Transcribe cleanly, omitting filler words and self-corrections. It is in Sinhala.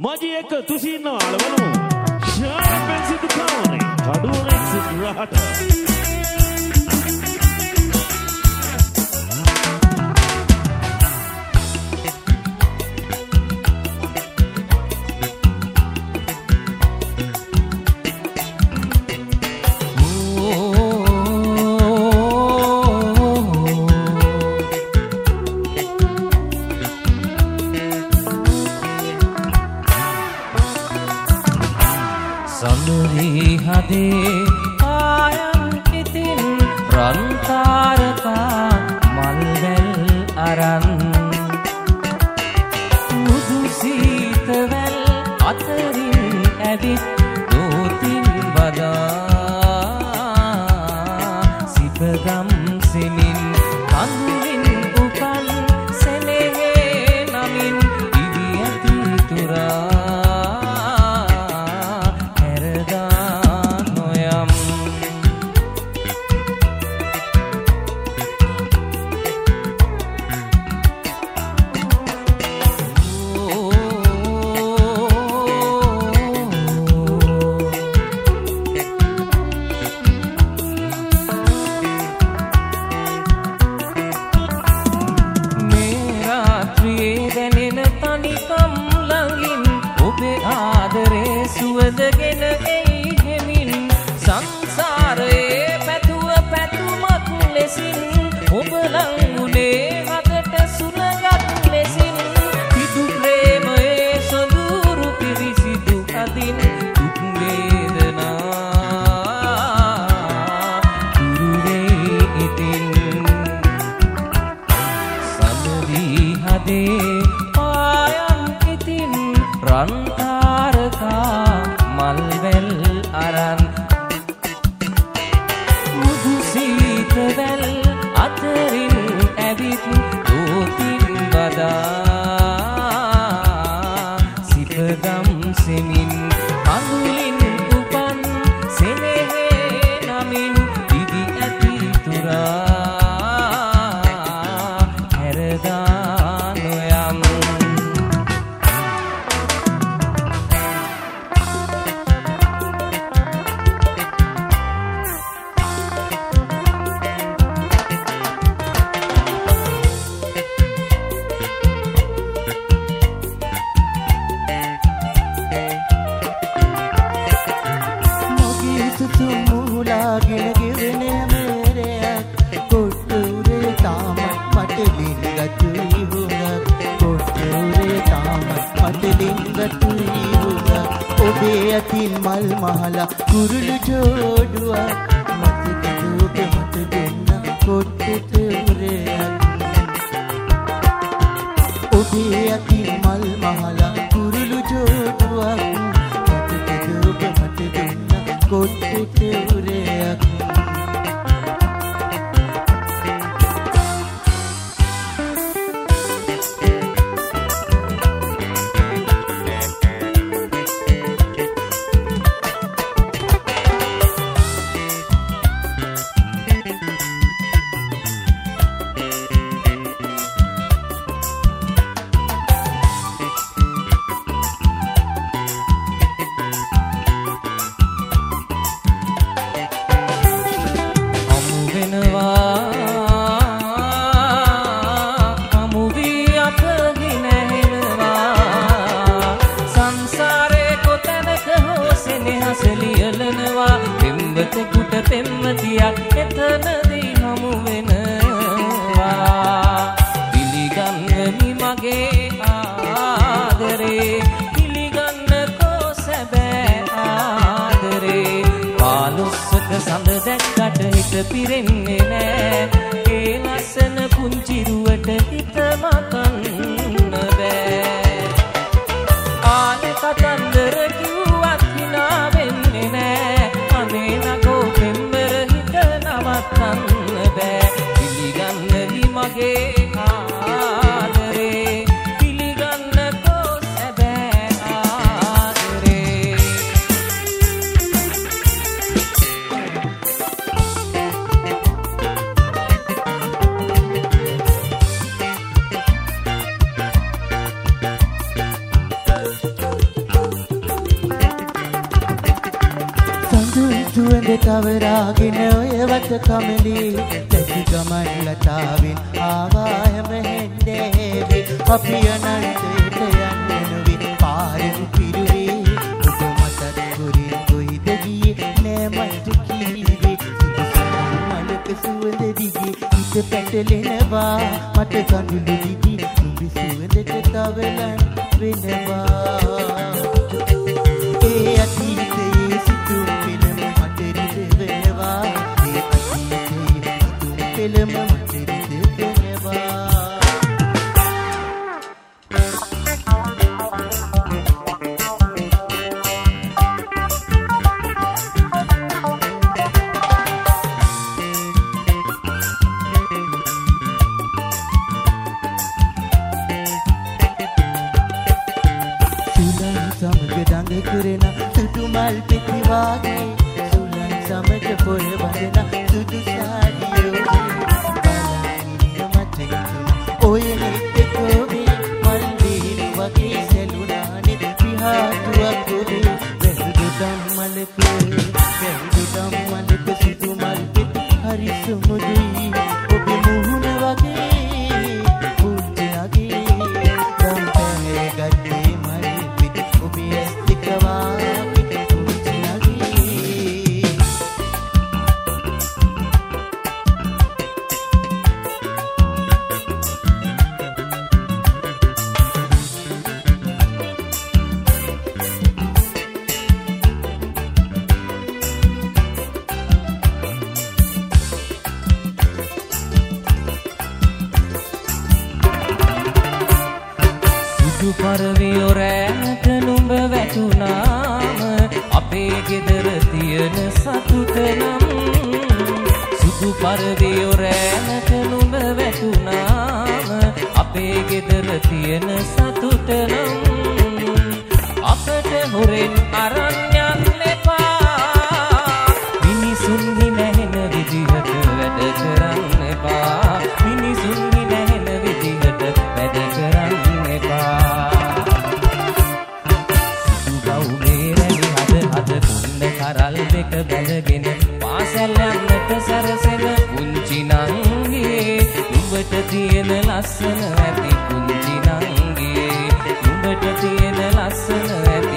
මජි එක තුසින්න අලවනු ශාපෙන් සිදු කානේ කඩුවනෙක් සිදුරහට සුවඳ තවරාගෙන ඔය වත කමලි දැසි ගමන් ලතාවෙන් ආවායම හෙන්දේවි අපි අනන්තයට යන්න නොවි පාරෙන් පිරුවේ ඔබ මතත් කුරින් කොයිද ගියේ නෑ මට කීවේ මලක සුවඳ දිගේ හිත පැටලෙනවා මට කඳුළු දිදී නුඹ සුවඳට තවලන් වෙනවා ඒ අතීතයේ සිතුම් පිළම මට රිදවෙනවා ඒ අතීතයේ සිතුම් පිළම මට රිදවෙනවා කරන සුදු මල් පිටි වාගේ සුලන් සමට පොය වදන සුදු සාඩියෝ බලන්න මට ඔය නෙත්තකෝවේ මල් වීන වගේ සැලුනානේ පිහාටුවක් ඔබේ වැහුදුම් මලක සුදු මල් පිටි හරි සුමුදුයි ඔබේ මුහුණ වගේ මුත්‍යාගේ ගම් පැහැ ගත්තේ මල් පිටි ඔබේ පරවියෝ රැනට නුඹ වැටුනාම අපේ ගෙදර තියෙන සතුට නම් සුදු පරවියෝ රැනට නුඹ වැටුනාම අපේ ගෙදර තියෙන සතුට නම් අපට හොරෙන් අරන් යන්න එපා මිනිසුන්හි නැහෙන විදිහට වැඩ කරන්න එපා මිනිසුන්හි නැහෙන විදිහට වැඩ කරන්න එපා කරල් දෙක බැඳගෙන පාසල් යන්නට සරසන පුංචි නංගී නුඹට තියෙන ලස්සන ඇති පුංචි නංගී නුඹට තියෙන ලස්සන ඇති